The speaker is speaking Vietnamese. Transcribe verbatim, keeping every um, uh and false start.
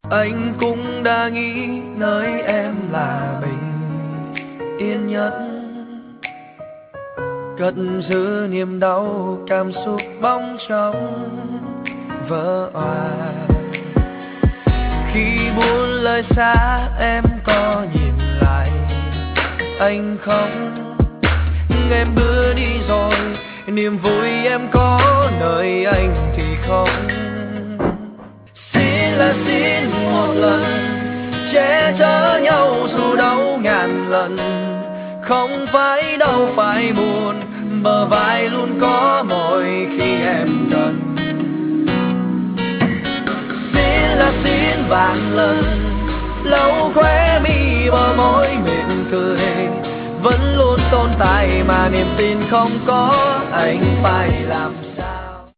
Anh cũng đã nghĩ nơi em là bình yên nhất, cất giữ niềm đau cảm xúc bóng trong vỡ òa. Khi buồn lời xa em có nhìn lại anh không, em bước đi rồi niềm vui em có nơi anh thì không. Xin là xin một lần che chở nhau dù đau ngàn lần, không phải đâu phải buồn, bờ vai luôn có mỗi khi em cần. Xin là xin vạn lần lâu khóe mi bờ môi mỉm cười, vẫn luôn tồn tại mà niềm tin không có anh phải làm